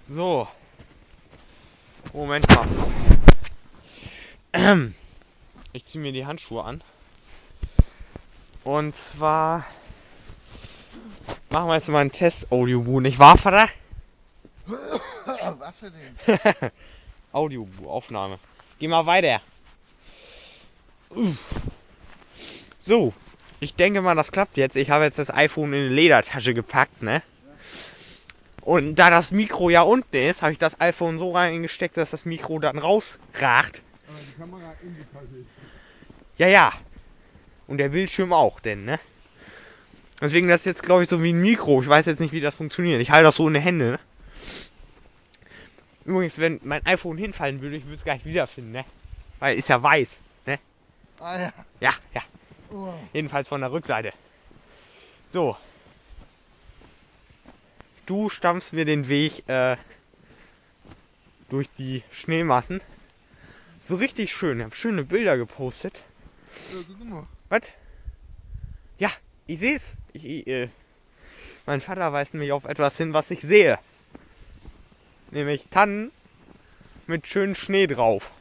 So. Moment mal. Ich ziehe mir die Handschuhe an. Und zwar machen wir jetzt mal einen Test-Audiobu, nicht wahr, Vater? Was für den? Audiobu, Aufnahme. Geh mal weiter. So, ich denke mal, das klappt jetzt. Ich habe jetzt das iPhone in eine Ledertasche gepackt, ne? Und da das Mikro ja unten ist, habe ich das iPhone so reingesteckt, dass das Mikro dann rausragt. Aber die Kamera in die Tasche ist. Ja, ja. Und der Bildschirm auch, denn, ne? Deswegen das ist jetzt, glaube ich, so wie ein Mikro. Ich weiß jetzt nicht, wie das funktioniert. Ich halte das so in den Händen, ne? Übrigens, wenn mein iPhone hinfallen würde, ich würde es gar nicht wiederfinden, ne? Weil ist ja weiß, ne? Ah ja. Ja, ja. Oh. Jedenfalls von der Rückseite. So. Du stampfst mir den Weg durch die Schneemassen. So richtig schön. Ich habe schöne Bilder gepostet. Ja, guck mal. Was? Ja, ich sehe es. Mein Vater weist mich auf etwas hin, was ich sehe. Nämlich Tannen mit schönem Schnee drauf.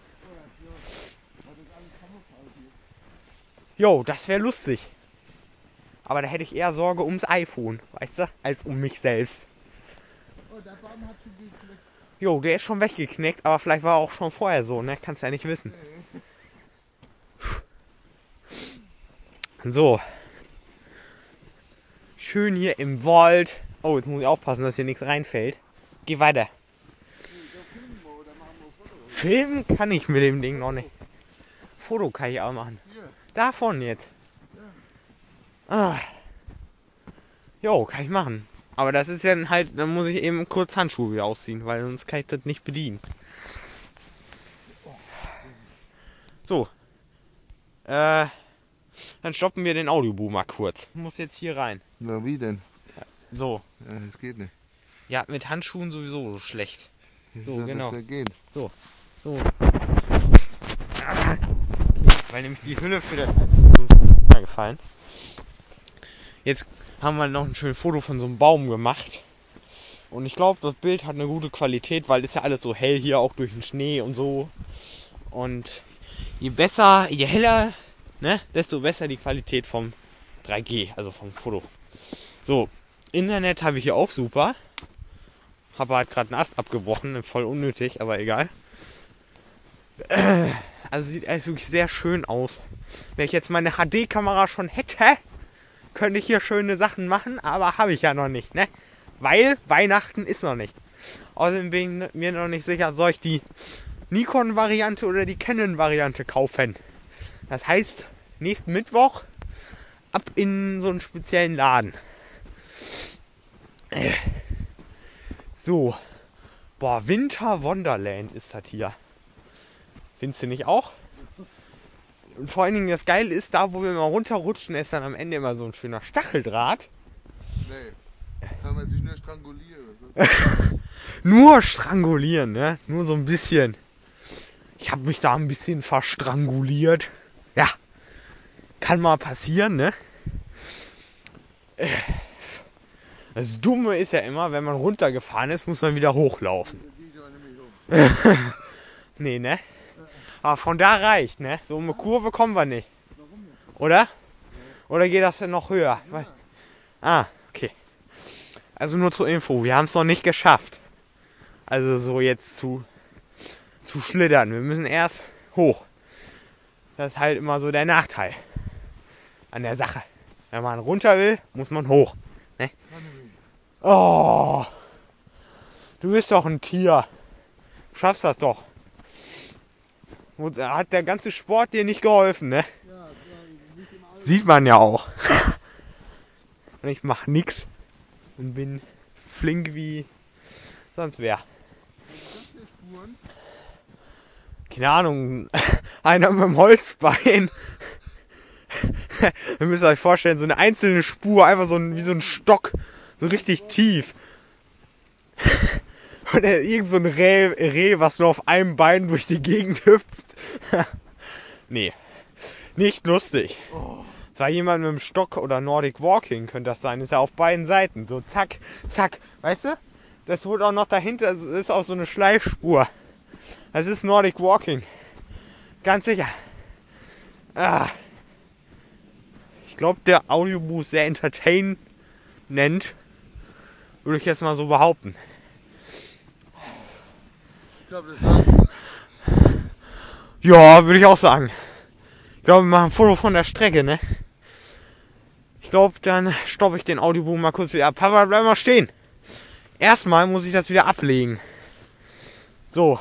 Jo, das wäre lustig. Aber da hätte ich eher Sorge ums iPhone, weißt du, als um mich selbst. Oh, der Baum hat schon geknickt. Jo, der ist schon weggeknickt, aber vielleicht war er auch schon vorher so, ne? Kannst ja nicht wissen. So. Schön hier im Wald. Oh, jetzt muss ich aufpassen, dass hier nichts reinfällt. Geh weiter. Filmen kann ich mit dem Ding noch nicht. Foto kann ich auch machen. Hier. Davon jetzt. Ah. Jo, kann ich machen. Aber das ist ja halt, dann muss ich eben kurz Handschuhe wieder ausziehen, weil sonst kann ich das nicht bedienen. So. Dann stoppen wir den Audioboom mal kurz. Muss jetzt hier rein. Na, wie denn? So. Ja, das geht nicht. Ja, mit Handschuhen sowieso so schlecht. Wie So, soll genau. das ja gehen? So. Okay, weil nämlich die Hülle für das ist gefallen. Jetzt haben wir noch ein schönes Foto von so einem Baum gemacht. Und ich glaube, das Bild hat eine gute Qualität, weil ist ja alles so hell hier, auch durch den Schnee und so. Und je besser, je heller, ne, desto besser die Qualität vom 3G, also vom Foto. So, Internet habe ich hier auch super. Habe halt gerade einen Ast abgebrochen, voll unnötig, aber egal. Also sieht alles wirklich sehr schön aus. Wenn ich jetzt meine HD-Kamera schon hätte, könnte ich hier schöne Sachen machen, aber habe ich ja noch nicht, ne? Weil Weihnachten ist noch nicht. Außerdem bin ich mir noch nicht sicher, soll ich die Nikon-Variante oder die Canon-Variante kaufen. Das heißt, nächsten Mittwoch ab in so einen speziellen Laden. So. Boah, Winter Wonderland ist das hier. Findest du nicht auch? Und vor allen Dingen das Geile ist, da wo wir mal runterrutschen, ist dann am Ende immer so ein schöner Stacheldraht. Nee. Kann man sich nur strangulieren. Nur strangulieren, ne? Nur so ein bisschen. Ich habe mich da ein bisschen verstranguliert. Ja. Kann mal passieren, ne? Das Dumme ist ja immer, wenn man runtergefahren ist, muss man wieder hochlaufen. Nee, ne? Aber von da reicht, ne? So eine Kurve kommen wir nicht. Oder? Oder geht das denn noch höher? Ah, okay. Also nur zur Info, wir haben es noch nicht geschafft. Also so jetzt zu schlittern. Wir müssen erst hoch. Das ist halt immer so der Nachteil an der Sache. Wenn man runter will, muss man hoch. Ne? Oh, du bist doch ein Tier. Du schaffst das doch. Da hat der ganze Sport dir nicht geholfen, ne? Sieht man ja auch. Und ich mach nix und bin flink wie sonst wer. Keine Ahnung, einer mit dem Holzbein. Ihr müsst euch vorstellen, so eine einzelne Spur, einfach so wie so ein Stock, so richtig tief. Und irgend so ein Reh, was nur auf einem Bein durch die Gegend hüpft. Nee, nicht lustig. Zwar jemand mit dem Stock oder Nordic Walking könnte das sein, ist ja auf beiden Seiten. So zack, zack, weißt du? Das wird auch noch dahinter, das ist auch so eine Schleifspur. Das ist Nordic Walking. Ganz sicher. Ich glaube, der Audiobuch ist sehr entertainend, würde ich jetzt mal so behaupten. Ich glaube, das war. Ja, würde ich auch sagen. Ich glaube, wir machen ein Foto von der Strecke, ne? Ich glaube, dann stoppe ich den Audioboom mal kurz wieder ab. Papa, bleib mal stehen. Erstmal muss ich das wieder ablegen. So.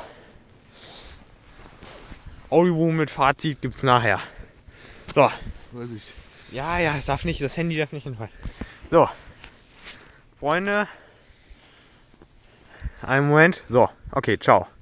Audioboom mit Fazit gibt's nachher. So. Weiß ich. Ja, das Handy darf nicht hinfallen. So. Freunde. Einen Moment. So. Okay, ciao.